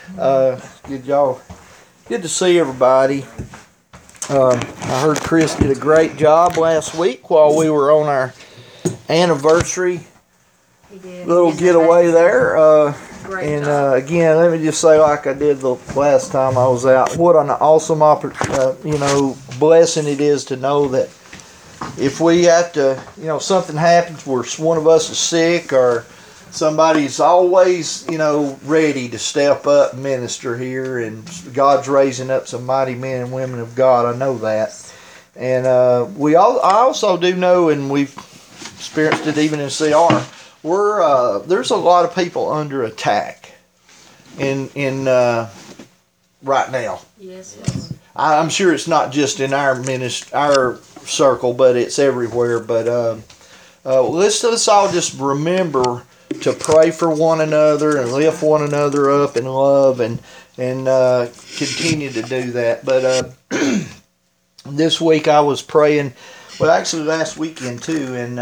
Good to see everybody. I heard Chris did a great job last week while we were on our anniversary little getaway there. Again, let me just say, like I did the last time I was out, what an awesome blessing it is to know that if we have to, something happens where one of us is sick or somebody's always, ready to step up and minister here, and God's raising up some mighty men and women of God. I know that. And I also do know, and we've experienced it even in CR, there's a lot of people under attack in right now. Yes. I'm sure it's not just in our circle, but it's everywhere. But let's all just remember to pray for one another and lift one another up in love, and continue to do that. But this week I was praying, well, actually last weekend too, and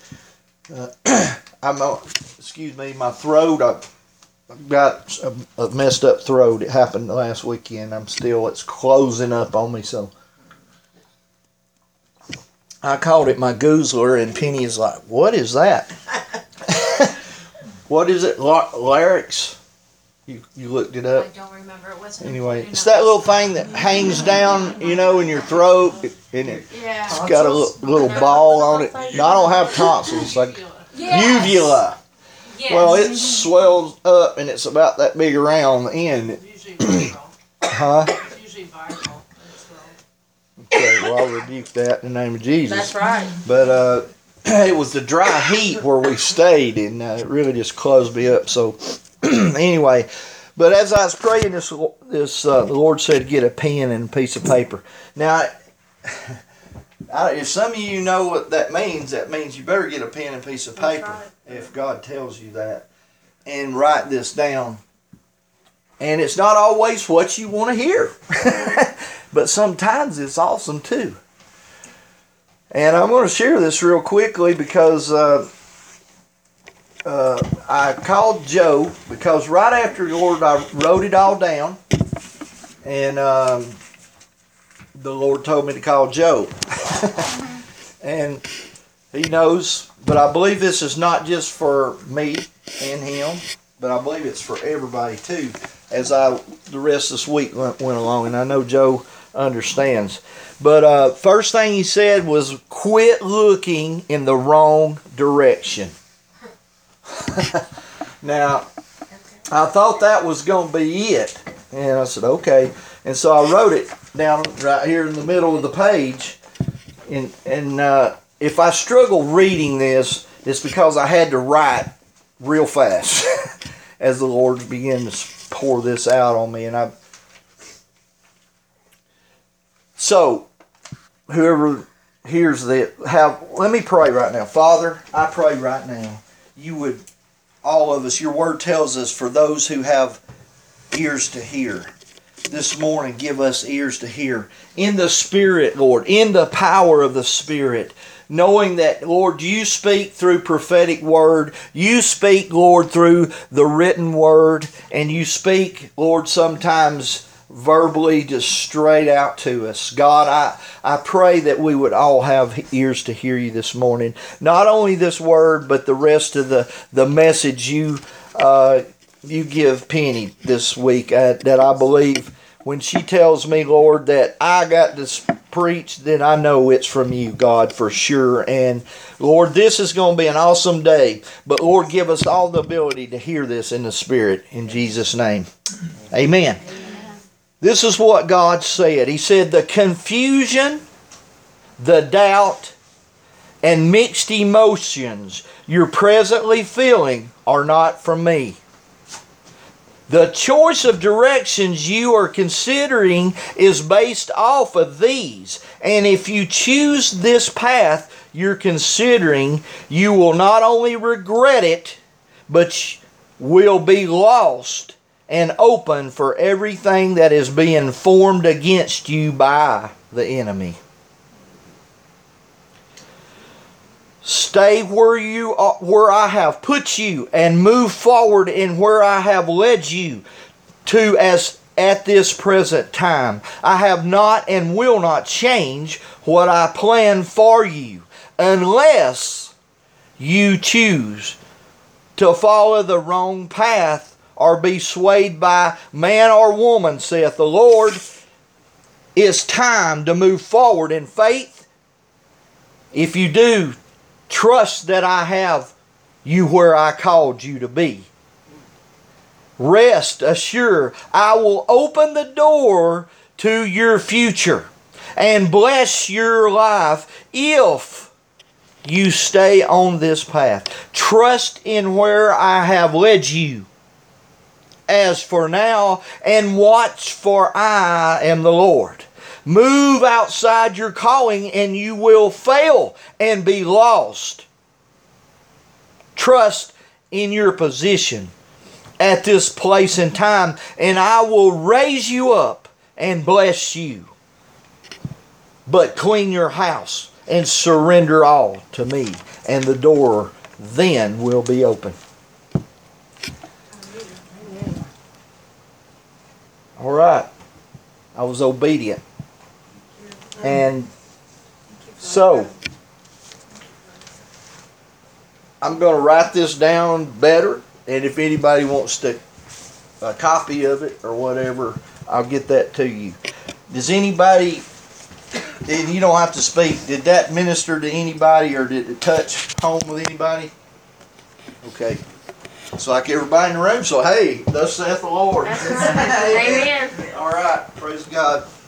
my throat, I've got a messed up throat. It happened last weekend. It's closing up on me, so I called it my goozler, and Penny is like, "What is that?" What is it? Larynx? You looked it up? I don't remember. It wasn't. Anyway, it's that little thing that hangs down, in your throat, and it's got a little ball on it. No, I don't have tonsils. It's like uvula. Yes. Well, it swells up, and it's about that big around the end. It's usually viral. Huh? It's usually viral. Okay, well, I'll rebuke that in the name of Jesus. That's right. But it was the dry heat where we stayed, and it really just closed me up. So anyway, but as I was praying this, the Lord said, get a pen and a piece of paper. Now, if some of you know what that means you better get a pen and piece of paper. Right. If God tells you that, and write this down. And it's not always what you want to hear, but sometimes it's awesome too. And I'm going to share this real quickly because I called Joe, because right after the Lord, I wrote it all down, and the Lord told me to call Joe. And he knows, but I believe this is not just for me and him, but I believe it's for everybody too, as the rest of this week went along, and I know Joe understands. But first thing he said was, quit looking in the wrong direction. Now, I thought that was going to be it, and I said, okay. And so I wrote it down right here in the middle of the page, and if I struggle reading this, it's because I had to write real fast as the Lord began to pour this out on me. And so whoever hears that, let me pray right now. Father, I pray right now, you would, all of us, your word tells us, for those who have ears to hear. This morning, give us ears to hear. In the Spirit, Lord, in the power of the Spirit, knowing that, Lord, you speak through prophetic word. You speak, Lord, through the written word. And you speak, Lord, sometimes verbally just straight out to us. God, I pray that we would all have ears to hear you this morning. Not only this word, but the rest of the message you give Penny this week, that I believe when she tells me, Lord, that I got to preach, then I know it's from you, God, for sure. And Lord, this is going to be an awesome day. But Lord, give us all the ability to hear this in the Spirit, in Jesus' name. Amen. This is what God said. He said, the confusion, the doubt, and mixed emotions you're presently feeling are not from me. The choice of directions you are considering is based off of these. And if you choose this path you're considering, you will not only regret it, but will be lost and open for everything that is being formed against you by the enemy. Stay where I have put you, and move forward in where I have led you to as at this present time. I have not and will not change what I plan for you, unless you choose to follow the wrong path or be swayed by man or woman, saith the Lord. It's time to move forward in faith. If you do, trust that I have you where I called you to be. Rest assured, I will open the door to your future and bless your life if you stay on this path. Trust in where I have led you. As for now, and watch, for I am the Lord. Move outside your calling and you will fail and be lost. Trust in your position at this place and time, and I will raise you up and bless you. But clean your house and surrender all to me, and the door then will be open. All right. I was obedient. And so, I'm going to write this down better, and if anybody wants a copy of it or whatever, I'll get that to you. Does anybody, and you don't have to speak, did that minister to anybody, or did it touch home with anybody? Okay. It's like everybody in the room, so hey, thus saith the Lord. That's right. Amen. All right, praise God.